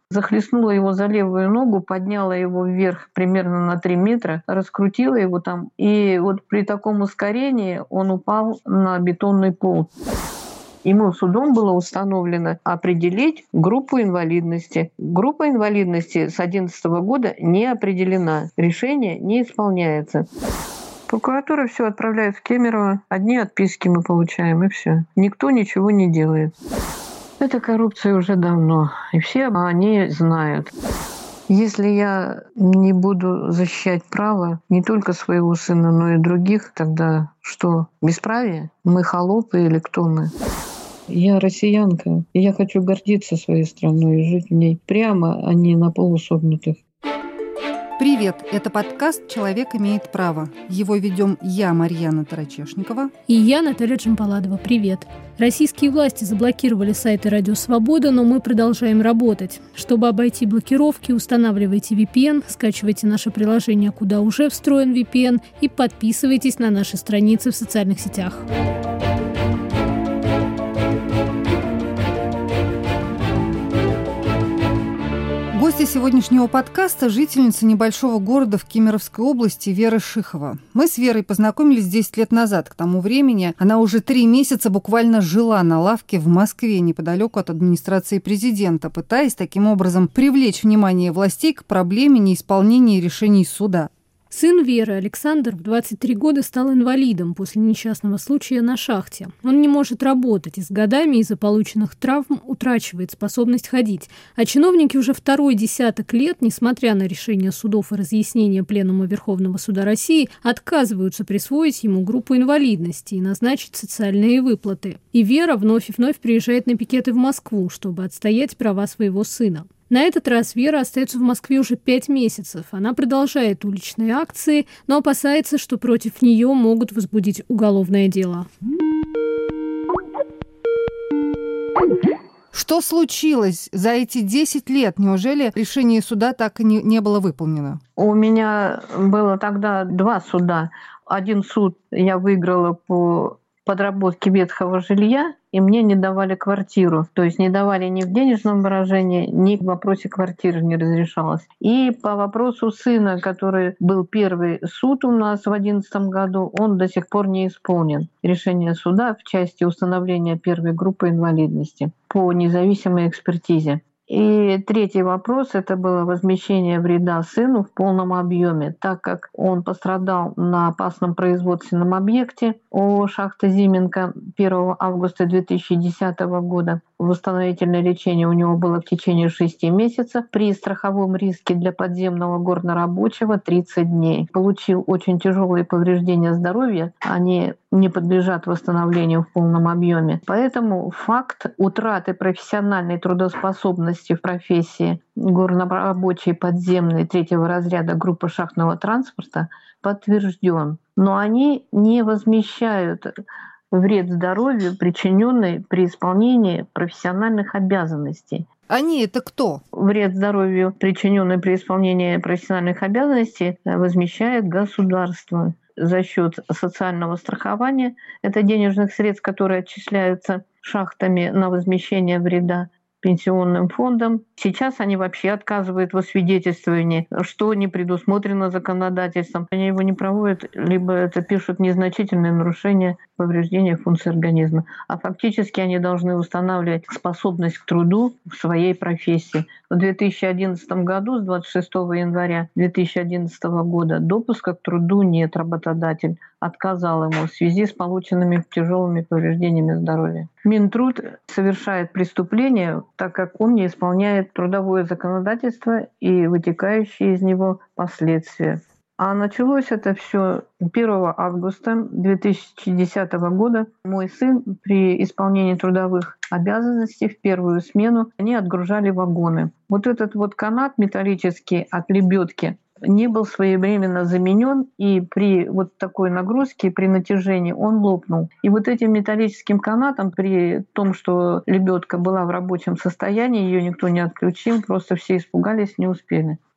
захлестнула его за левую ногу, подняла его вверх примерно на 3 метра, раскрутила его там. И вот при таком ускорении он упал на бетонный пол. Ему судом было установлено определить группу инвалидности. Группа инвалидности с 2011 года не определена. Решение не исполняется. Прокуратура все отправляет в Кемерово. Одни отписки мы получаем, и все. Никто ничего не делает. Это коррупция уже давно, и все они знают. Если я не буду защищать право не только своего сына, но и других, тогда что, бесправие? Мы холопы или кто мы? Я россиянка, и я хочу гордиться своей страной и жить в ней прямо, а не на полусогнутых. Привет! Это подкаст «Человек имеет право». Его ведем я, Марьяна Тарачешникова. И я, Наталья Джампаладова. Привет! Российские власти заблокировали сайты «Радио Свобода», но мы продолжаем работать. Чтобы обойти блокировки, устанавливайте VPN, скачивайте наше приложение, куда уже встроен VPN, и подписывайтесь на наши страницы в социальных сетях. Гостья сегодняшнего подкаста – жительница небольшого города в Кемеровской области Вера Шихова. Мы с Верой познакомились 10 лет назад. К тому времени она уже 3 месяца буквально жила на лавке в Москве, неподалеку от администрации президента, пытаясь таким образом привлечь внимание властей к проблеме неисполнения решений суда. Сын Веры, Александр, в 23 года стал инвалидом после несчастного случая на шахте. Он не может работать и с годами из-за полученных травм утрачивает способность ходить. А чиновники уже второй десяток лет, несмотря на решения судов и разъяснения Пленума Верховного суда России, отказываются присвоить ему группу инвалидности и назначить социальные выплаты. И Вера вновь и вновь приезжает на пикеты в Москву, чтобы отстоять права своего сына. На этот раз Вера остается в Москве уже 5 месяцев. Она продолжает уличные акции, но опасается, что против нее могут возбудить уголовное дело. Что случилось за эти 10 лет? Неужели решение суда так и не было выполнено? У меня было тогда 2 суда. Один суд я выиграла по подработке ветхого жилья, и мне не давали квартиру. То есть не давали ни в денежном выражении, ни в вопросе квартиры не разрешалось. И по вопросу сына, который был первый суд у нас в 2011 году, он до сих пор не исполнен. Решение суда в части установления первой группы инвалидности по независимой экспертизе. И третий вопрос – это было возмещение вреда сыну в полном объеме, так как он пострадал на опасном производственном объекте ООО «Шахта Зименко» 1 августа 2010 года. Восстановительное лечение у него было в течение 6 месяцев. При страховом риске для подземного горнорабочего 30 дней. Получил очень тяжелые повреждения здоровья. Они не подлежат восстановлению в полном объеме. Поэтому факт утраты профессиональной трудоспособности в профессии горнорабочий подземный 3-го разряда группы шахтного транспорта подтвержден. Но они не возмещают вред здоровью, причиненный при исполнении профессиональных обязанностей. Они это кто? Вред здоровью, причиненный при исполнении профессиональных обязанностей, возмещает государство за счет социального страхования. Это денежных средств, которые отчисляются шахтами на возмещение вреда пенсионным фондом. Сейчас они вообще отказывают в освидетельствовании, что не предусмотрено законодательством. Они его не проводят, либо это пишут незначительные нарушения, повреждения функций организма. А фактически они должны устанавливать способность к труду в своей профессии. В 2011 году, с 26 января 2011 года, допуска к труду нет. Работодатель отказал ему в связи с полученными тяжелыми повреждениями здоровья. Минтруд совершает преступление, так как он не исполняет трудовое законодательство и вытекающие из него последствия. А началось это все 1 августа 2010 года. Мой сын при исполнении трудовых обязанностей в первую смену они отгружали вагоны. Вот этот вот канат металлический от лебедки не был своевременно заменен, и при вот такой нагрузке, при натяжении он лопнул. И вот этим металлическим канатом, при том, что лебедка была в рабочем состоянии, ее никто не отключил, просто все испугались, не успели.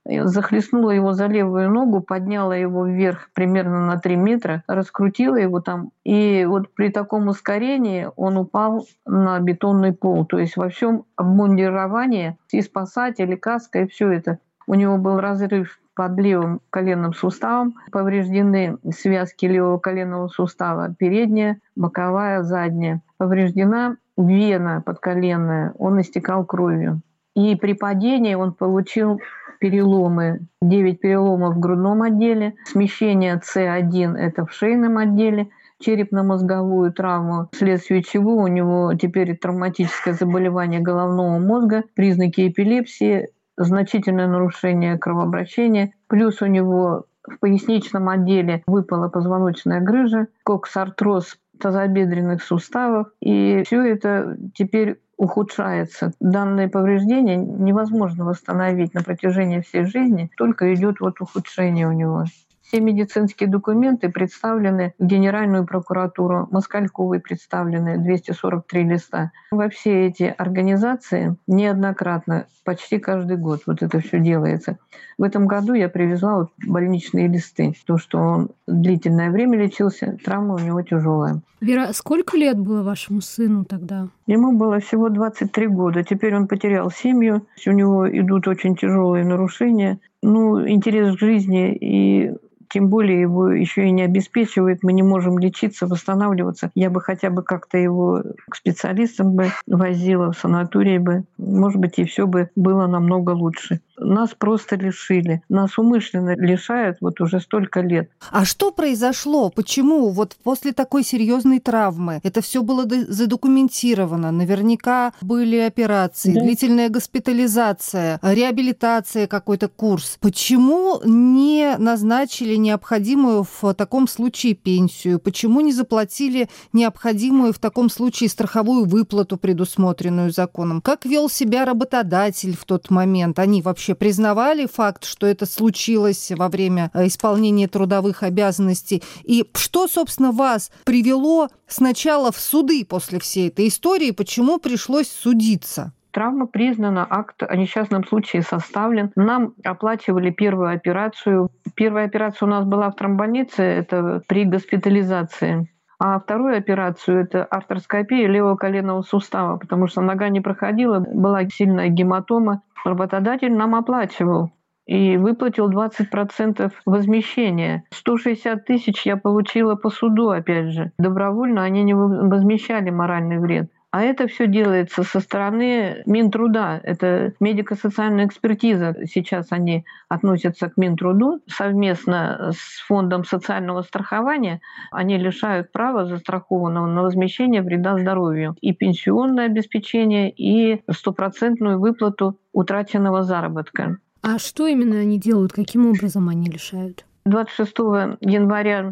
захлестнула его за левую ногу, подняла его вверх примерно на 3 метра, раскрутила его там. И вот при таком ускорении он упал на бетонный пол. То есть во всем обмундировании и спасатели, каска, и все это. У него был разрыв под левым коленным суставом, повреждены связки левого коленного сустава, передняя, боковая, задняя. Повреждена вена подколенная, он истекал кровью. И при падении он получил переломы, 9 переломов в грудном отделе, смещение С1 – это в шейном отделе, черепно-мозговую травму, вследствие чего у него теперь травматическое заболевание головного мозга, признаки эпилепсии, значительное нарушение кровообращения, плюс у него в поясничном отделе выпала позвоночная грыжа, коксартроз тазобедренных суставов, и все это теперь ухудшается. Данные повреждения невозможно восстановить на протяжении всей жизни, только идет вот ухудшение у него. Все медицинские документы представлены в Генеральную прокуратуру, Москальковой представлены 243 листа. Во все эти организации неоднократно, почти каждый год вот это все делается. В этом году я привезла вот больничные листы, то, что он длительное время лечился, травма у него тяжелая. Вера, сколько лет было вашему сыну тогда? Ему было всего 23 года. Теперь он потерял семью, у него идут очень тяжелые нарушения. Интерес к жизни и тем более его еще и не обеспечивает, мы не можем лечиться, восстанавливаться. Я бы хотя бы как-то его к специалистам бы возила, в санатории бы. Может быть, и все бы было намного лучше. Нас просто лишили. Нас умышленно лишают вот уже столько лет. А что произошло? Почему вот после такой серьезной травмы это все было задокументировано? Наверняка были операции, длительная госпитализация, реабилитация, какой-то курс. Почему не назначили необходимую в таком случае пенсию? Почему не заплатили необходимую в таком случае страховую выплату, предусмотренную законом? Как вел себя работодатель в тот момент? Они вообще признавали факт, что это случилось во время исполнения трудовых обязанностей? И что, собственно, вас привело сначала в суды после всей этой истории? Почему пришлось судиться? Травма признана, акт о несчастном случае составлен. Нам оплачивали первую операцию. Первая операция у нас была в травмбольнице, это при госпитализации. А вторую операцию – это артроскопия левого коленного сустава, потому что нога не проходила, была сильная гематома. Работодатель нам оплачивал и выплатил 20% возмещения. 160 тысяч я получила по суду, опять же. Добровольно они не возмещали моральный вред. А это все делается со стороны Минтруда. Это медико-социальная экспертиза. Сейчас они относятся к Минтруду. Совместно с Фондом социального страхования они лишают права застрахованного на возмещение вреда здоровью. И пенсионное обеспечение, и 100% выплату утраченного заработка. А что именно они делают? Каким образом они лишают? 26 января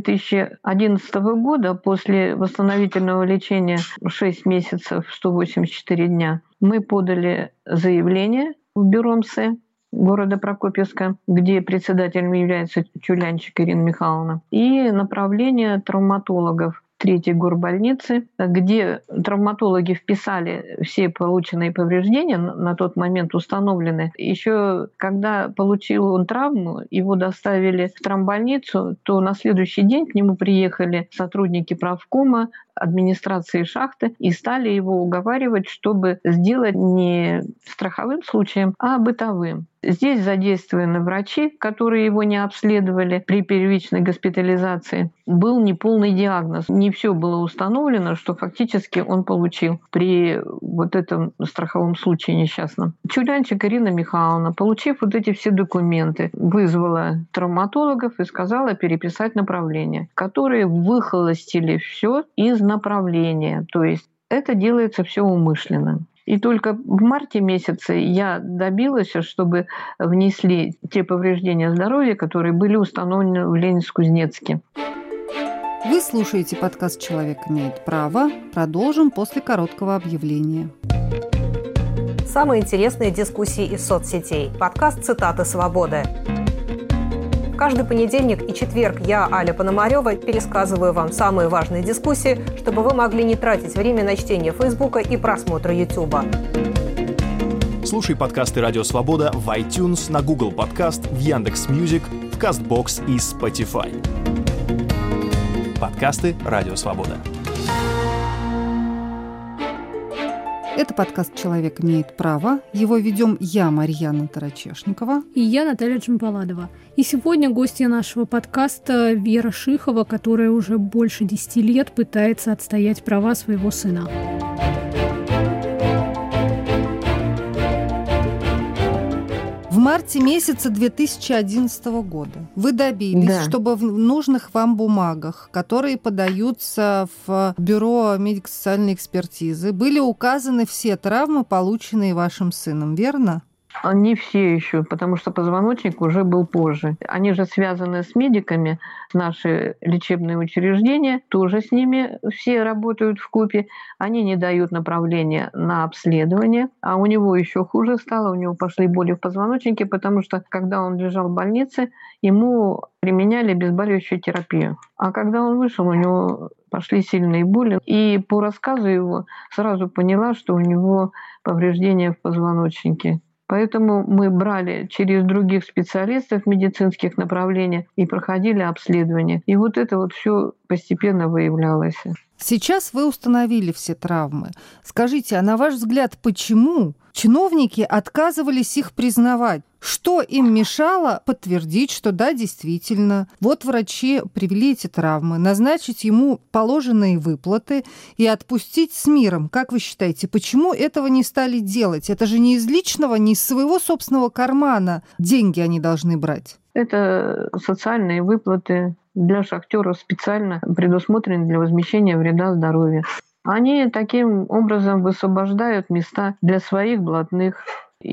2011 года, после восстановительного лечения 6 месяцев 184 дня, мы подали заявление в бюро МСЭ города Прокопьевска, где председателем является Чулянчик Ирина Михайловна, и направление травматологов 3-й горбольницы, где травматологи вписали все полученные повреждения, на тот момент установлены. Еще когда получил он травму, его доставили в травмбольницу, то на следующий день к нему приехали сотрудники правкома, администрации шахты и стали его уговаривать, чтобы сделать не страховым случаем, а бытовым. Здесь задействованы врачи, которые его не обследовали при первичной госпитализации. Был неполный диагноз. Не все было установлено, что фактически он получил при вот этом страховом случае несчастном. Чулянчик Ирина Михайловна, получив вот эти все документы, вызвала травматологов и сказала переписать направление, которые выхолостили все из направления. То есть это делается все умышленно. И только в марте месяце я добилась, чтобы внесли те повреждения здоровья, которые были установлены в Ленинск-Кузнецке. Вы слушаете подкаст «Человек имеет право». Продолжим после короткого объявления. Самые интересные дискуссии из соцсетей. Подкаст «Цитаты свободы». Каждый понедельник и четверг я, Аля Пономарёва, пересказываю вам самые важные дискуссии, чтобы вы могли не тратить время на чтение Фейсбука и просмотр Ютуба. Слушай подкасты «Радио Свобода» в iTunes, на Google Подкаст, в Яндекс.Мьюзик, в Castbox и Spotify. Подкасты «Радио Свобода». Это подкаст «Человек имеет право». Его ведем я, Марьяна Тарачешникова. И я, Наталья Джампаладова. И сегодня гостья нашего подкаста Вера Шихова, которая уже больше 10 лет пытается отстоять права своего сына. В марте месяца 2011 года вы добились, чтобы в нужных вам бумагах, которые подаются в Бюро медико-социальной экспертизы, были указаны все травмы, полученные вашим сыном, верно? Не все еще, потому что позвоночник уже был позже. Они же связаны с медиками, наши лечебные учреждения, тоже с ними все работают вкупе. Они не дают направления на обследование, а у него еще хуже стало, у него пошли боли в позвоночнике, потому что когда он лежал в больнице, ему применяли обезболивающую терапию. А когда он вышел, у него пошли сильные боли. И по рассказу его сразу поняла, что у него повреждения в позвоночнике. Поэтому мы брали через других специалистов медицинских направлений и проходили обследование. И вот это вот все постепенно выявлялось. Сейчас вы установили все травмы. Скажите, а на ваш взгляд, почему чиновники отказывались их признавать? Что им мешало подтвердить, что да, действительно, вот врачи привели эти травмы, назначить ему положенные выплаты и отпустить с миром? Как вы считаете, почему этого не стали делать? Это же не из личного, не из своего собственного кармана деньги они должны брать. Это социальные выплаты для шахтеров специально предусмотрены для возмещения вреда здоровью. Они таким образом высвобождают места для своих блатных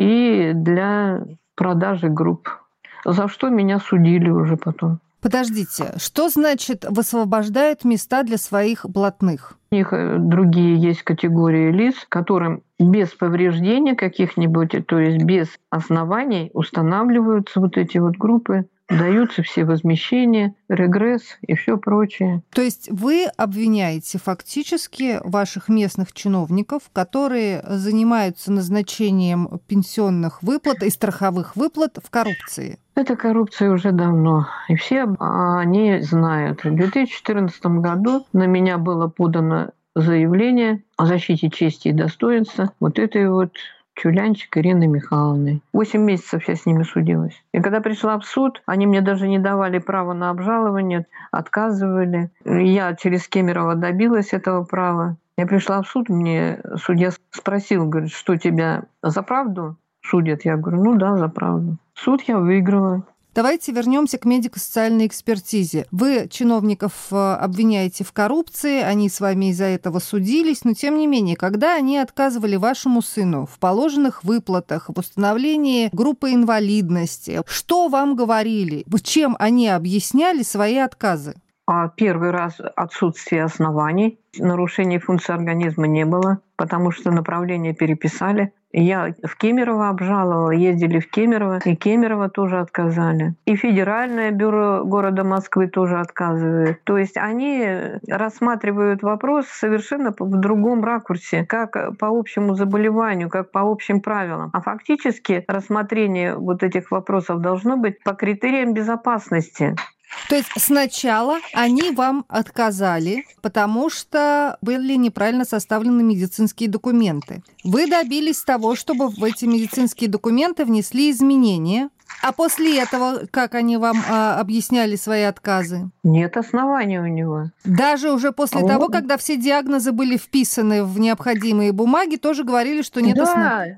и для продажи групп, за что меня судили уже потом. Подождите, что значит высвобождают места для своих блатных? У них другие есть категории лиц, которым без повреждения каких-нибудь, то есть без оснований устанавливаются вот эти вот группы, даются все возмещения, регресс и все прочее. То есть вы обвиняете фактически ваших местных чиновников, которые занимаются назначением пенсионных выплат и страховых выплат, в коррупции? Это коррупция уже давно, и все они знают. В 2014 году на меня было подано заявление о защите чести и достоинства вот этой вот Чулянчик Ирины Михайловны. 8 месяцев я с ними судилась. И когда пришла в суд, они мне даже не давали права на обжалование, отказывали. Я через Кемерово добилась этого права. Я пришла в суд, мне судья спросил, говорит, что тебя за правду судят? Я говорю, ну да, за правду. Суд я выиграла. Давайте вернемся к медико-социальной экспертизе. Вы чиновников обвиняете в коррупции, они с вами из-за этого судились, но тем не менее, когда они отказывали вашему сыну в положенных выплатах, в установлении группы инвалидности, что вам говорили? Чем они объясняли свои отказы? Первый раз отсутствие оснований, нарушений функции организма не было, потому что направление переписали. Я в Кемерово обжаловала, ездили в Кемерово, и Кемерово тоже отказали. И Федеральное бюро города Москвы тоже отказывает. То есть они рассматривают вопрос совершенно в другом ракурсе, как по общему заболеванию, как по общим правилам. А фактически рассмотрение вот этих вопросов должно быть по критериям безопасности. То есть сначала они вам отказали, потому что были неправильно составлены медицинские документы. Вы добились того, чтобы в эти медицинские документы внесли изменения. А после этого, как они вам объясняли свои отказы? Нет оснований у него. Даже уже после того, когда все диагнозы были вписаны в необходимые бумаги, тоже говорили, что нет оснований?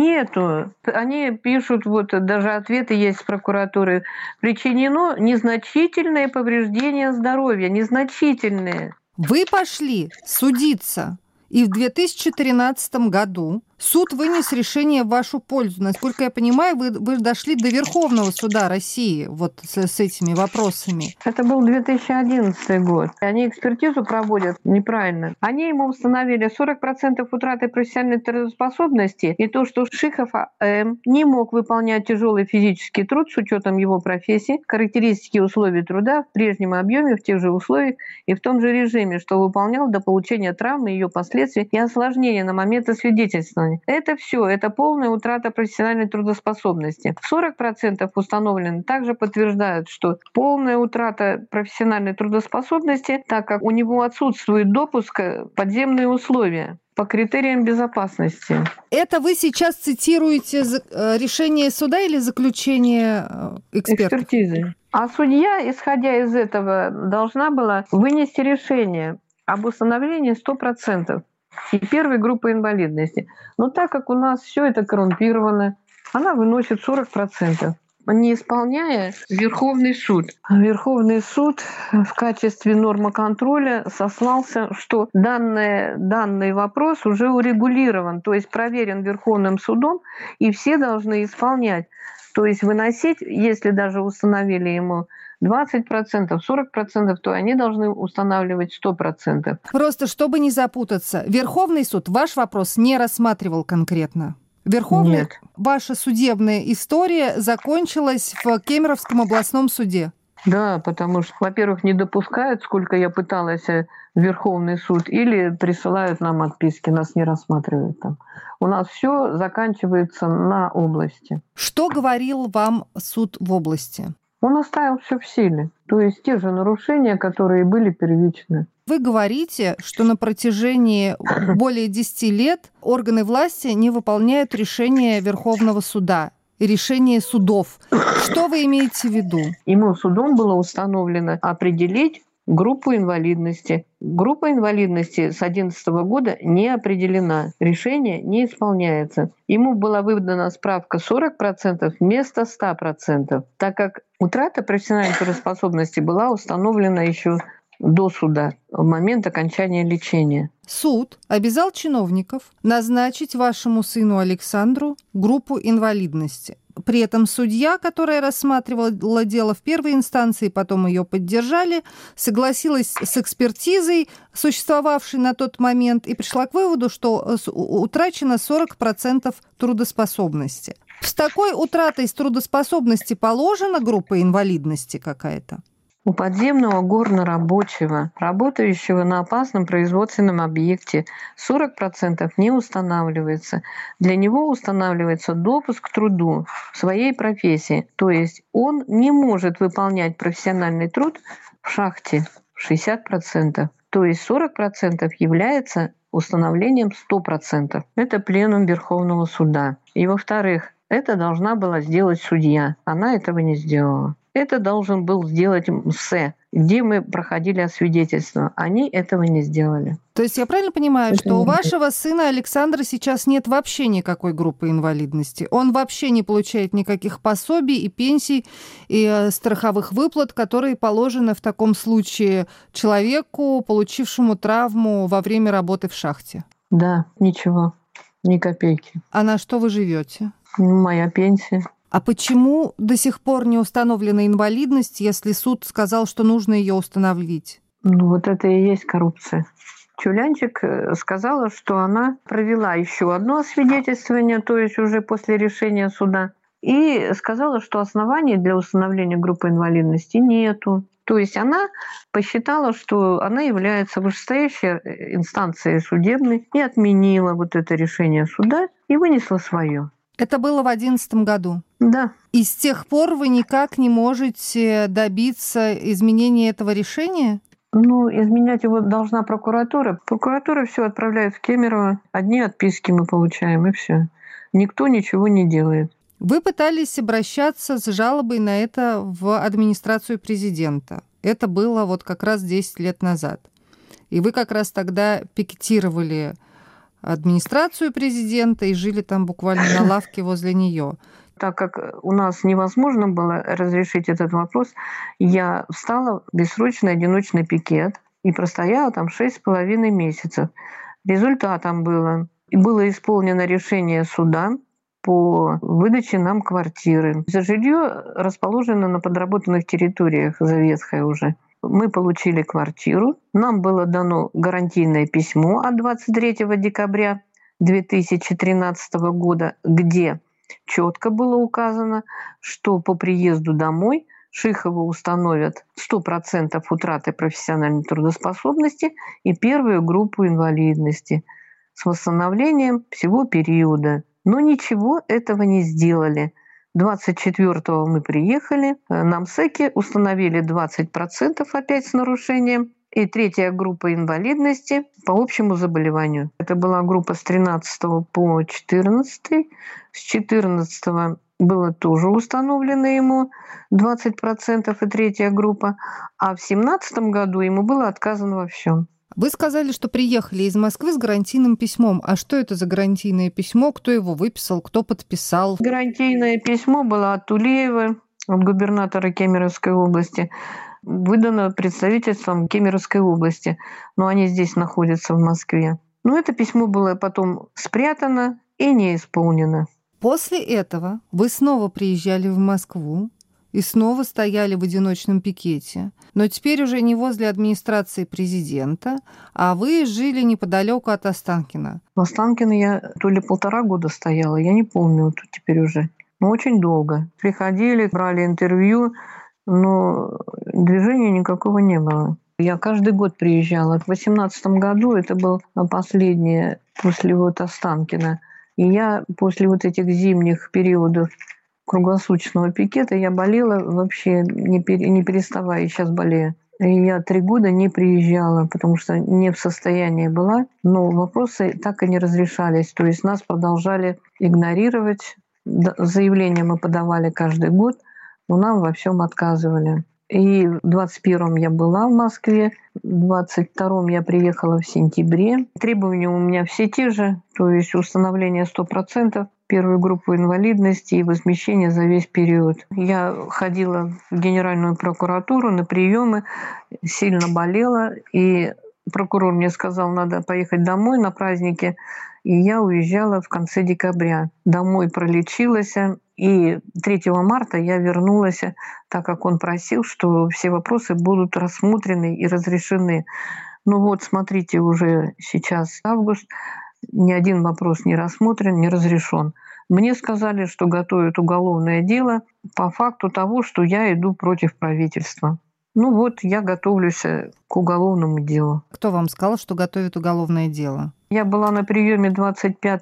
Нету. Они пишут, вот даже ответы есть с прокуратуры. Причинено незначительное повреждение здоровья. Незначительное. Вы пошли судиться. И в 2013 году суд вынес решение в вашу пользу. Насколько я понимаю, вы дошли до Верховного суда России вот с этими вопросами. Это был 2011 год. Они экспертизу проводят неправильно. Они ему установили 40% утраты профессиональной трудоспособности и то, что Шихов А.М. не мог выполнять тяжелый физический труд с учетом его профессии, характеристики условий труда в прежнем объеме, в тех же условиях и в том же режиме, что выполнял до получения травмы и ее последствий последствий и осложнения на момент освидетельствования. Это все, это полная утрата профессиональной трудоспособности. 40% установлено также подтверждают, что полная утрата профессиональной трудоспособности, так как у него отсутствует допуск в подземные условия по критериям безопасности. Это вы сейчас цитируете решение суда или заключение экспертов? Экспертизы. А судья, исходя из этого, должна была вынести решение об установлении 100% и первой группы инвалидности. Но так как у нас все это коррумпировано, она выносит 40%. Не исполняя Верховный суд. Верховный суд в качестве нормоконтроля сослался, что данный вопрос уже урегулирован, то есть проверен Верховным судом, и все должны исполнять. То есть выносить, если даже установили ему 20%, 40%, то они должны устанавливать 100%. Просто чтобы не запутаться, Верховный суд ваш вопрос не рассматривал конкретно? Верховный, Нет. Ваша судебная история закончилась в Кемеровском областном суде? Да, потому что, во-первых, не допускают, сколько я пыталась в Верховный суд, или присылают нам отписки, нас не рассматривают там. У нас все заканчивается на области. Что говорил вам суд в области? Он оставил все в силе. То есть те же нарушения, которые были первичны. Вы говорите, что на протяжении более 10 лет органы власти не выполняют решения Верховного суда и решения судов. Что вы имеете в виду? Ему судом было установлено определить группу инвалидности. Группа инвалидности с 2011 года не определена. Решение не исполняется. Ему была выдана справка 40% вместо 100%, так как утрата профессиональной трудоспособности была установлена еще до суда, в момент окончания лечения. Суд обязал чиновников назначить вашему сыну Александру группу инвалидности. При этом судья, которая рассматривала дело в первой инстанции, потом ее поддержали, согласилась с экспертизой, существовавшей на тот момент, и пришла к выводу, что утрачено 40% трудоспособности. С такой утратой трудоспособности положена группа инвалидности какая-то? У подземного горнорабочего, работающего на опасном производственном объекте, 40% не устанавливается. Для него устанавливается допуск к труду в своей профессии. То есть он не может выполнять профессиональный труд в шахте в 60%. То есть 40% является установлением 100%. Это пленум Верховного суда. И во-вторых, это должна была сделать судья. Она этого не сделала. Это должен был сделать МСЭ, где мы проходили освидетельство. Они этого не сделали. То есть я правильно понимаю, что у вашего сына Александра сейчас нет вообще никакой группы инвалидности? Он вообще не получает никаких пособий и пенсий, и страховых выплат, которые положены в таком случае человеку, получившему травму во время работы в шахте? Да, ничего, ни копейки. А на что вы живете? Моя пенсия. А почему до сих пор не установлена инвалидность, если суд сказал, что нужно ее установить? Вот это и есть коррупция. Чулянчик сказала, что она провела еще одно освидетельствование, то есть уже после решения суда, и сказала, что оснований для установления группы инвалидности нету. То есть она посчитала, что она является вышестоящей инстанцией судебной и отменила вот это решение суда и вынесла свое. Это было в 2011 году? Да. И с тех пор вы никак не можете добиться изменения этого решения? Изменять его должна прокуратура. Прокуратура все отправляет в Кемерово. Одни отписки мы получаем, и все. Никто ничего не делает. Вы пытались обращаться с жалобой на это в администрацию президента. Это было вот как раз 10 лет назад. И вы как раз тогда пикетировали администрацию президента и жили там буквально на лавке возле нее. Так как у нас невозможно было разрешить этот вопрос, я встала в бессрочный одиночный пикет и простояла там 6,5 месяцев. Результатом было исполнено решение суда по выдаче нам квартиры. Жилье расположено на подработанных территориях, заветхое уже. Мы получили квартиру, нам было дано гарантийное письмо от 23 декабря 2013 года, где четко было указано, что по приезду домой Шихову установят 100% утраты профессиональной трудоспособности и первую группу инвалидности с восстановлением всего периода. Но ничего этого не сделали. 24-го мы приехали, на МСЭКе установили 20% опять с нарушением, и третья группа инвалидности по общему заболеванию. Это была группа с 13 по 14. С 14 было тоже установлено ему 20% и третья группа, а в 2017 году ему было отказано во всем. Вы сказали, что приехали из Москвы с гарантийным письмом. А что это за гарантийное письмо? Кто его выписал? Кто подписал? Гарантийное письмо было от Тулеева, от губернатора Кемеровской области, выдано представительством Кемеровской области, но они здесь находятся в Москве. Но это письмо было потом спрятано и не исполнено. После этого вы снова приезжали в Москву и снова стояли в одиночном пикете, но теперь уже не возле администрации президента, а вы жили неподалеку от Останкино. В Останкино я то ли 1,5 года стояла, я не помню тут теперь уже. Но очень долго. Приходили, брали интервью, но движения никакого не было. Я каждый год приезжала. В 2018 году это был последнее после Останкино. И я после этих зимних периодов круглосуточного пикета я болела вообще не переставая, и сейчас болею. И я 3 года не приезжала, потому что не в состоянии была, но вопросы так и не разрешались. То есть нас продолжали игнорировать. Заявления мы подавали каждый год, но нам во всем отказывали. И в 21-м я была в Москве, в 22-м я приехала в сентябре. Требования у меня все те же, то есть установление 100%, первую группу инвалидности и возмещение за весь период. Я ходила в Генеральную прокуратуру на приемы, сильно болела, и прокурор мне сказал, надо поехать домой на праздники, и я уезжала в конце декабря. Домой пролечилась, и 3 марта я вернулась, так как он просил, что все вопросы будут рассмотрены и разрешены. Ну вот, смотрите, уже сейчас август, ни один вопрос не рассмотрен, не разрешен. Мне сказали, что готовят уголовное дело по факту того, что я иду против правительства. Ну вот, я готовлюсь к уголовному делу. Кто вам сказал, что готовит уголовное дело? Я была на приеме 25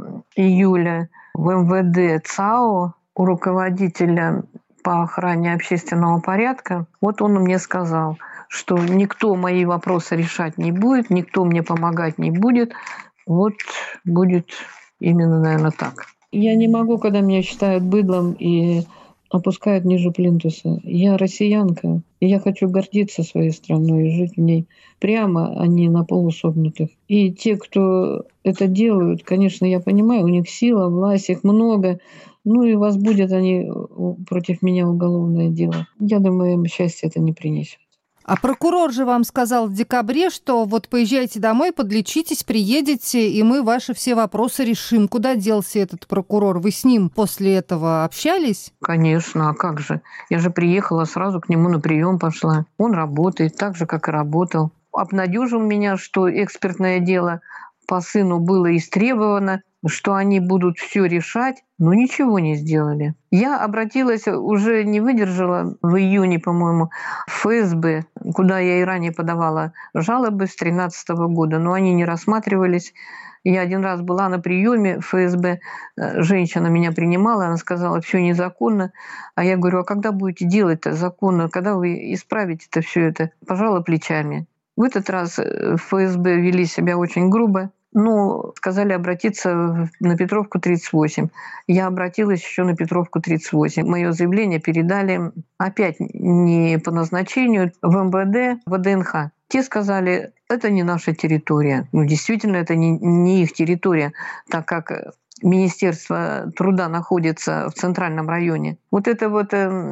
июля в МВД ЦАО у руководителя по охране общественного порядка. Вот он мне сказал, что никто мои вопросы решать не будет, никто мне помогать не будет. Вот будет именно, наверное, так. Я не могу, когда меня считают быдлом и опускают ниже плинтуса. Я россиянка, и я хочу гордиться своей страной и жить в ней прямо, а не на полусогнутых. И те, кто это делают, конечно, я понимаю, у них сила, власть, их много, ну и возбудят они против меня уголовное дело. Я думаю, им счастья это не принесет. А прокурор же вам сказал в декабре, что вот поезжайте домой, подлечитесь, приедете, и мы ваши все вопросы решим. Куда делся этот прокурор? Вы с ним после этого общались? Конечно, а как же? Я же приехала, сразу к нему на прием пошла. Он работает так же, как и работал. Обнадежил меня, что экспертное дело по сыну было истребовано, что они будут все решать, но ничего не сделали. Я обратилась, уже не выдержала, в июне, по-моему, в ФСБ, куда я и ранее подавала жалобы с 2013 года, но они не рассматривались. Я один раз была на приеме в ФСБ, женщина меня принимала, она сказала, все незаконно. А я говорю, а когда будете делать-то законно, когда вы исправите-то все это? Пожала плечами. В этот раз в ФСБ вели себя очень грубо. Ну, сказали обратиться на Петровку 38. Я обратилась еще на Петровку 38. Мое заявление передали опять не по назначению в МВД, в ВДНХ. Те сказали, это не наша территория. Ну, действительно, это не их территория, так как Министерство труда находится в центральном районе. Вот это вот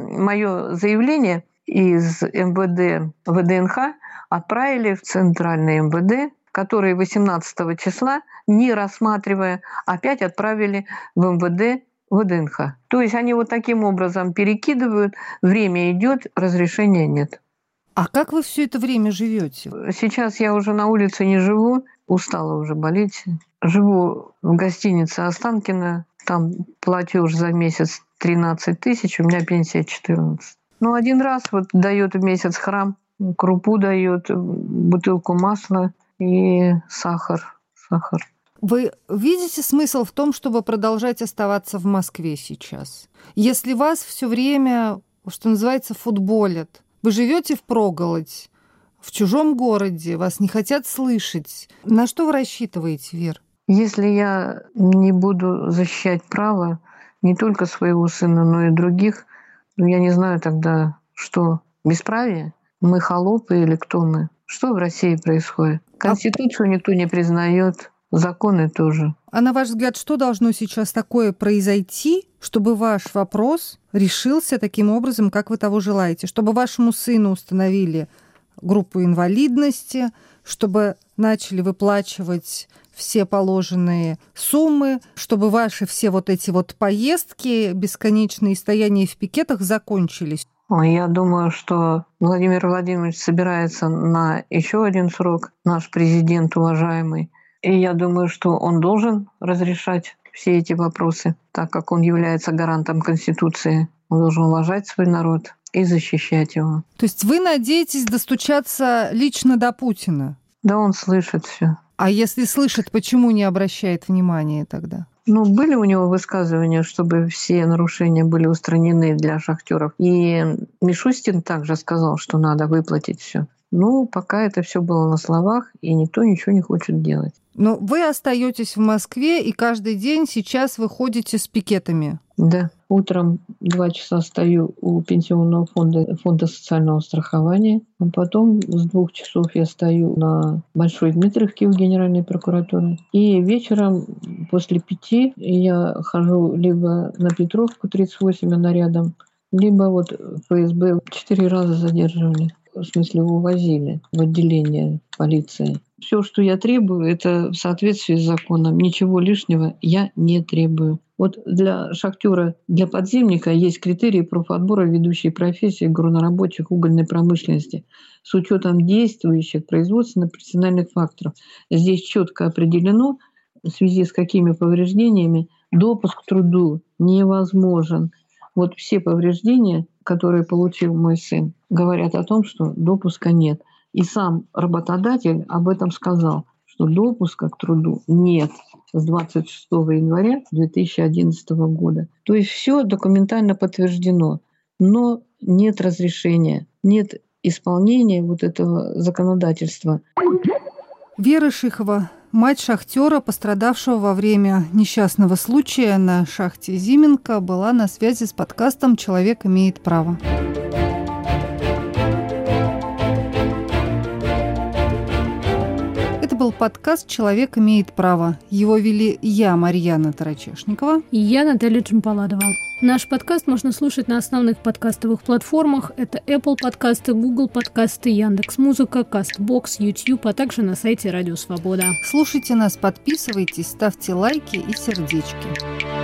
мое заявление из МВД в ВДНХ отправили в центральный МВД, которые 18 числа, не рассматривая, опять отправили в МВД ВДНХ. То есть они вот таким образом перекидывают, время идет, разрешения нет. А как вы все это время живете? Сейчас я уже на улице не живу, устала уже болеть. Живу в гостинице Останкино, там платеж за месяц 13 тысяч, у меня пенсия 14. Один раз дает в месяц храм, крупу дает, бутылку масла и сахар. Вы видите смысл в том, чтобы продолжать оставаться в Москве сейчас? Если вас все время, что называется, футболят, вы живете впроголодь, в чужом городе, вас не хотят слышать. На что вы рассчитываете, Вер? Если я не буду защищать право не только своего сына, но и других, я не знаю тогда, что, бесправие? Мы холопы или кто мы? Что в России происходит? Конституцию никто не признает, законы тоже. А на ваш взгляд, что должно сейчас такое произойти, чтобы ваш вопрос решился таким образом, как вы того желаете? Чтобы вашему сыну установили группу инвалидности, чтобы начали выплачивать все положенные суммы, чтобы ваши все эти поездки, бесконечные стояния в пикетах закончились? Я думаю, что Владимир Владимирович собирается на еще один срок, наш президент уважаемый. И я думаю, что он должен разрешать все эти вопросы, так как он является гарантом Конституции. Он должен уважать свой народ и защищать его. То есть вы надеетесь достучаться лично до Путина? Да, он слышит все. А если слышит, почему не обращает внимания тогда? Были у него высказывания, чтобы все нарушения были устранены для шахтеров. И Мишустин также сказал, что надо выплатить все. Пока это все было на словах, и никто ничего не хочет делать. Но вы остаетесь в Москве, и каждый день сейчас вы ходите с пикетами? Да. Утром 2 часа стою у пенсионного фонда социального страхования. А потом с 2 часов я стою на Большой Дмитриевке у Генеральной прокуратуры. И вечером после 5 я хожу либо на Петровку 38, она рядом, либо ФСБ 4 раза задерживали. В смысле, увозили в отделение полиции. Все, что я требую, это в соответствии с законом. Ничего лишнего я не требую. Для шахтера, для подземника есть критерии профотбора ведущей профессии горнорабочих угольной промышленности с учетом действующих производственно-профессиональных факторов. Здесь четко определено, в связи с какими повреждениями допуск к труду невозможен. Все повреждения, которые получил мой сын, говорят о том, что допуска нет. И сам работодатель об этом сказал, что допуска к труду нет с 26 января 2011 года. То есть все документально подтверждено, но нет разрешения, нет исполнения этого законодательства. Вера Шихова, мать шахтера, пострадавшего во время несчастного случая на шахте Зименко, была на связи с подкастом «Человек имеет право». Это был подкаст «Человек имеет право». Его вели я, Марьяна Тарачешникова. И я, Наталья Джампаладова. Наш подкаст можно слушать на основных подкастовых платформах. Это Apple подкасты, Google подкасты, Яндекс.Музыка, Castbox, YouTube, а также на сайте Радио Свобода. Слушайте нас, подписывайтесь, ставьте лайки и сердечки.